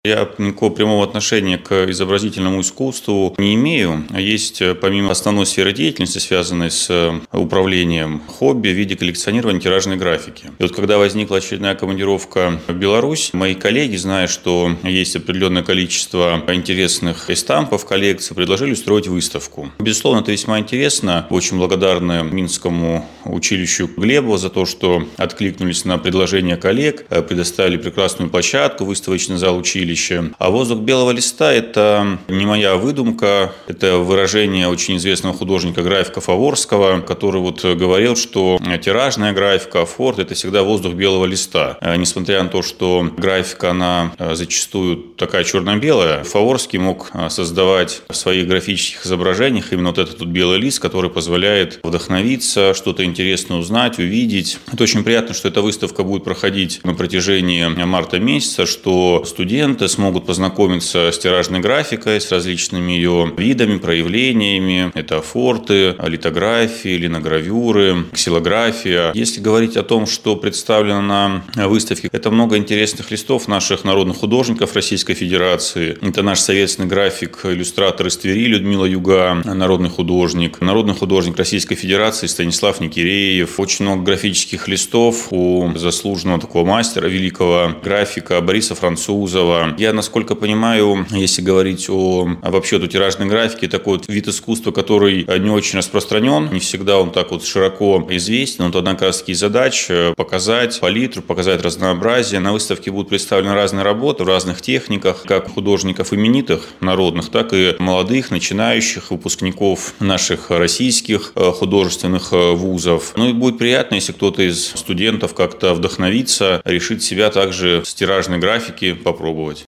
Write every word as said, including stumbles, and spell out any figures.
Я никакого прямого отношения к изобразительному искусству не имею. Есть, помимо основной сферы деятельности, связанной с управлением, хобби в виде коллекционирования тиражной графики. И вот когда возникла очередная командировка в Беларусь, мои коллеги, зная, что есть определенное количество интересных эстампов коллекции, предложили устроить выставку. Безусловно, это весьма интересно. Очень благодарны Минскому училищу Глебова за то, что откликнулись на предложение коллег, предоставили прекрасную площадку, выставочный зал училища. А «Воздух белого листа» – это не моя выдумка, это выражение очень известного художника-графика Фаворского, который вот говорил, что тиражная графика, форт – это всегда воздух белого листа. Несмотря на то, что графика, она зачастую такая черно-белая, Фаворский мог создавать в своих графических изображениях именно вот этот вот белый лист, который позволяет вдохновиться, что-то интересное узнать, увидеть. Это очень приятно, что эта выставка будет проходить на протяжении марта месяца, что студенты смогут познакомиться с тиражной графикой, с различными ее видами, проявлениями. Это форты, литографии, линогравюры, ксилография. Если говорить о том, что представлено на выставке, это много интересных листов наших народных художников Российской Федерации. Это наш советский график, иллюстратор из Твери Людмила Юга, народный художник, народный художник Российской Федерации Станислав Никиреев. Очень много графических листов у заслуженного такого мастера, великого графика Бориса Французова. Я, насколько понимаю, если говорить о, вообще о тиражной графике, такой вот вид искусства, который не очень распространен, не всегда он так вот широко известен. Вот одна как раз таки задач показать палитру, показать разнообразие. На выставке будут представлены разные работы в разных техниках, как художников именитых народных, так и молодых, начинающих, выпускников наших российских художественных вузов. Ну и будет приятно, если кто-то из студентов как-то вдохновится, решит себя также с тиражной графики попробовать.